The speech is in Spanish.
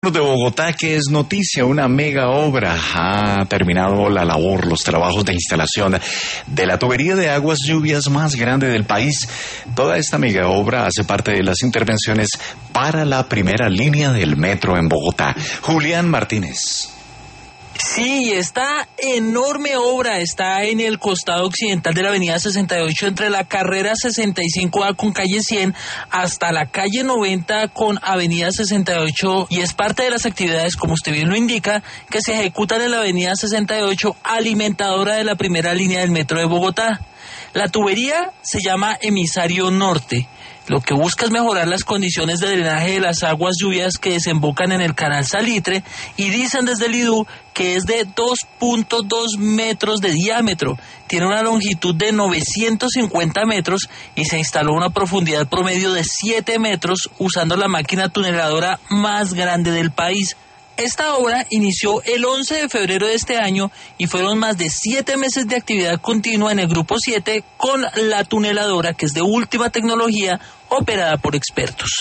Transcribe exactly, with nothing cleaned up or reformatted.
De Bogotá, que es noticia, una mega obra. Ha terminado la labor, los trabajos de instalación de la tubería de aguas lluvias más grande del país. Toda esta mega obra hace parte de las intervenciones para la primera línea del metro en Bogotá. Julián Martínez. Sí, esta enorme obra está en el costado occidental de la avenida sesenta y ocho, entre la carrera sesenta y cinco A con calle cien hasta la calle noventa con avenida sesenta y ocho, y es parte de las actividades, como usted bien lo indica, que se ejecutan en la avenida sesenta y ocho, alimentadora de la primera línea del metro de Bogotá. La tubería se llama Emisario Norte. Lo que busca es mejorar las condiciones de drenaje de las aguas lluvias que desembocan en el canal Salitre, y dicen desde el I D U que es de dos punto dos metros de diámetro, tiene una longitud de novecientos cincuenta metros y se instaló una profundidad promedio de siete metros usando la máquina tuneladora más grande del país. Esta obra inició el once de febrero de este año y fueron más de siete meses de actividad continua en el Grupo siete con la tuneladora, que es de última tecnología, operada por expertos.